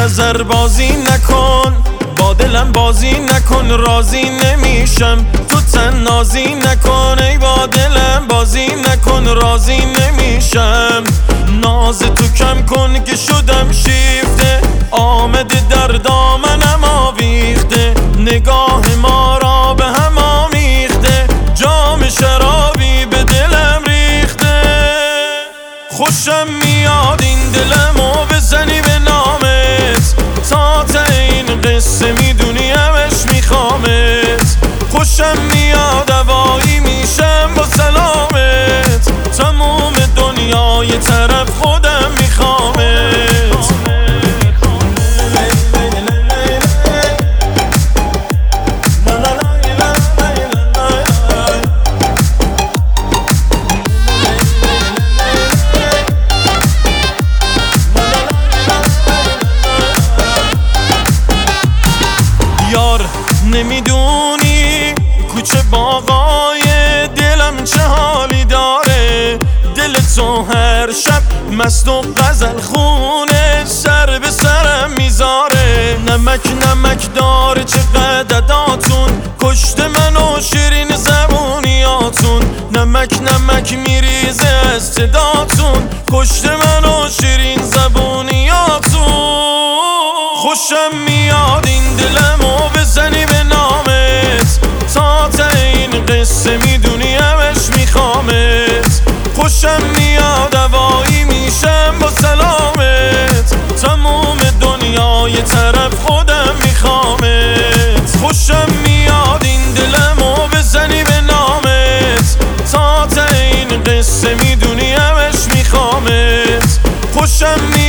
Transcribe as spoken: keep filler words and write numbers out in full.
نظر بازی نکن، با دلم بازی نکن، راضی نمیشم تو تنازی نکن. ای با دلم بازی نکن، راضی نمیشم. ناز تو کم کن که شدم شیفته، آمده در دامنم آویخته. نگاه ما را به هم آمیخته، جام شرابی به دلم ریخته. خوشم میاد این دلمو بزنی به نامت، تا تا این قصه میدونی همش میخوامت. خوشم میاد هوایی میشم با سلامت، تموم دنیای طرف خودم میخوامت. یار نمیدونی کوچه باغای دلم چه حالی داره، دل تو هر شب مست و غزل خونه سر به سرم میذاره. نمک نمک داره چقدر عداتون، کشته من و شیرین زبونیاتون. نمک نمک میریزه از صداتون، کشته من و شیرین زبونیاتون. خوشم میاد این دلمو بزنی به نامت، تا تا این قصه میدونی همش میخوامت. خوشم میاد هوایی میشم با سلامت، تموم دنیای طرف خودم میخوامت. خوشم میاد این دلمو بزنی به نامت، تا تا این قصه میدونی همش میخوامت. خوشم